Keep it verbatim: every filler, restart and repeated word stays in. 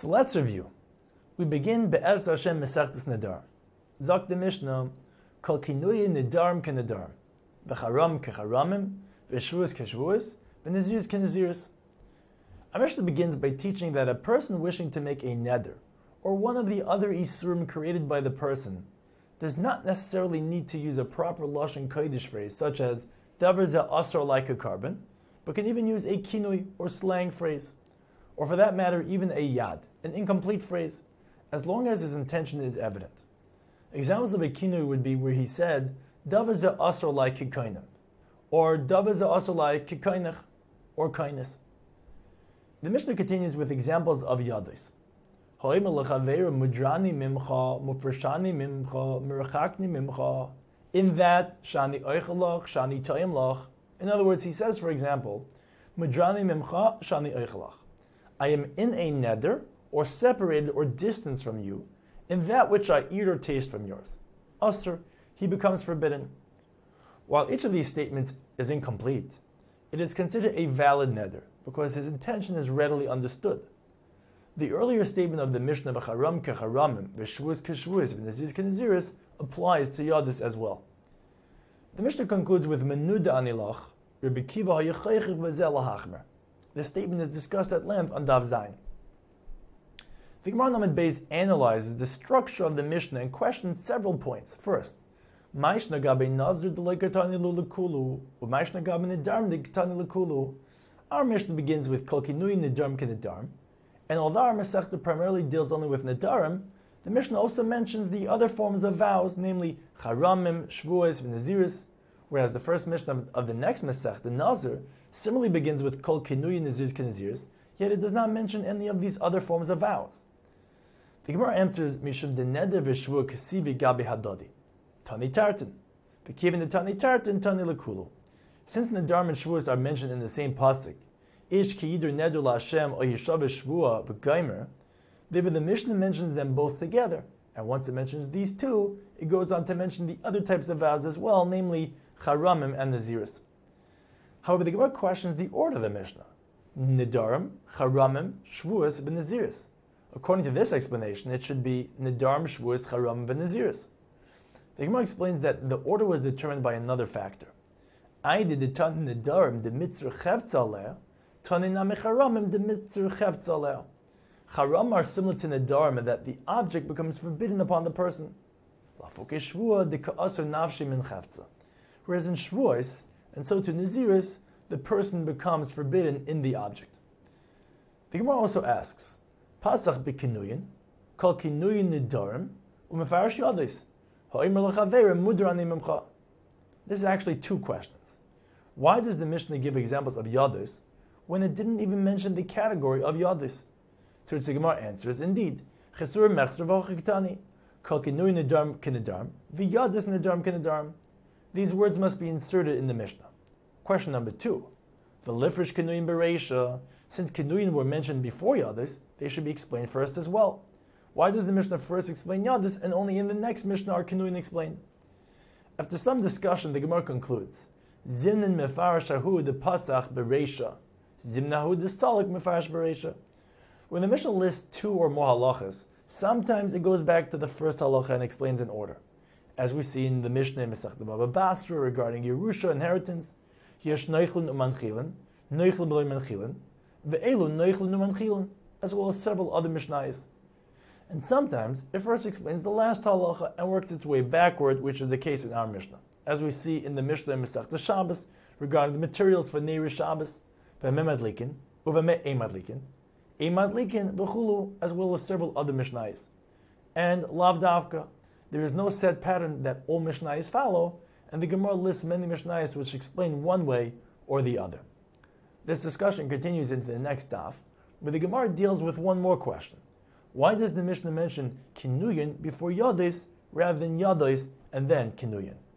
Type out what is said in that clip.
So let's review. We begin Be'ez Hashem Mesechtes Nedarim. Zok the Mishnah, Kol Kinuyi Nedarim Kenedarim, V'charam Kecharamim, V'shvuas Keshvuas, V'neziris Keneziris. Our Mishnah begins by teaching that a person wishing to make a neder, or one of the other isurim created by the person, does not necessarily need to use a proper Lashon Kodesh phrase such as Davar Ze Asar like a carbon, but can even use a kinui or slang phrase, or for that matter even a yad, an incomplete phrase, as long as his intention is evident. Examples of a kinui would be where he said Davar Ze Asar like kikoinim, or Davar Ze Asar like kikoinach, or kindness. The Mishnah continues with examples of yadis. In that, shani oichalach, shani toyim. In other words, he says, for example, mudrani mimcha, shani oichalach. I am in a neder, or separated or distanced from you, in that which I eat or taste from yours. Asr, he becomes forbidden. While each of these statements is incomplete, it is considered a valid neder, because his intention is readily understood. The earlier statement of the Mishnah v'charam kecharamim v'shvuas keshvuas v'neziris keneziris applies to yadis as well. The Mishnah concludes with menuda anilach Rabbi Kiva hayachaychik v'zel lahachmer. This statement is discussed at length on Daf Zayin. The Gemara Lamed Beis analyzes the structure of the Mishnah and questions several points. First, Ma'ishna gabe nazir d'loi katani l'lekulu u'ma'ishna gabe nedarim d'katani l'kulu. Our Mishnah begins with Kol Kinui Nedarim Kenedarim, and although our Masechta primarily deals only with Nedarim, the Mishnah also mentions the other forms of vows, namely Charamim, Shvuos, V'Neziris, whereas the first Mishnah of the next Masechta, Nazir, similarly begins with Kol Kinui Neziris Keneziris, yet it does not mention any of these other forms of vows. The Gemara answers, Mishum de Neder v'Shvu Kesivi Gabi Hadodi, Tani Tartan, V'Kivin de Tani Tartan, Tani Lekulu. Since Nedarim and Shvuos are mentioned in the same pasuk, Ish ki yidur neder la'Hashem or yishav shvua b'gaimer, therefore the Mishnah mentions them both together, and once it mentions these two, it goes on to mention the other types of vows as well, namely charamim and naziris. However, the Gemara questions the order of the Mishnah: Nedarim, charamim, shvuos, v'naziris. According to this explanation, it should be Nedarim, shvuos, charamim, v'naziris. The Gemara explains that the order was determined by another factor. I did the tan nedarim the mitzvah chevtzaleh, taninam charamim the mitzvah chevtzaleh. Charam are similar to nedarim in that the object becomes forbidden upon the person. Lafoke shvua the ka'asur nafshi min chevtza. Whereas in shvuos, and so to naziris, the person becomes forbidden in the object. The Gemara also asks, Pasach b'kinuyin, kol kinuyin nedarim, u'mefarish yadis, ha'imr l'chaverim mudrani mimcha. This is actually two questions. Why does the Mishnah give examples of yadis when it didn't even mention the category of yadis? To which the Gemara answers, indeed, chesur mechzer v'chochiktani, kol kinui nedarim kenedarim, v'yadis nedarim kenedarim. These words must be inserted in the Mishnah. Question number two, v'lifresh kinuyin bereisha, since kinuyin were mentioned before yadis, they should be explained first as well. Why does the Mishnah first explain yadis and only in the next Mishnah are kinuyin explained? After some discussion, the Gemara concludes, Zimnin mefarashahu de pasach bereisha, zimnahu de salik mefarash bereisha. When the Mishnah lists two or more halachas, sometimes it goes back to the first halacha and explains in order. As we see in the Mishnah in Masechta Baba Basra regarding Yerusha, inheritance, yesh noichlin umanchilin, noichlin b'loy manchilin, ve'elu noichlin umanchilin, as well as several other Mishnayos. And sometimes it first explains the last halacha and works its way backward, which is the case in our Mishnah, as we see in the Mishnah in Masechta Shabbos regarding the materials for Neiris Shabbos, v'meh madlikin, uv'meh ein madlikin, ein madlikin b'chulu, as well as several other Mishnayos. And lav davka, there is no set pattern that all Mishnayos follow, and the Gemara lists many Mishnayos which explain one way or the other. This discussion continues into the next daf, where the Gemara deals with one more question. Why does the Mishnah mention kinuyin before yadis rather than yadis and then kinuyin?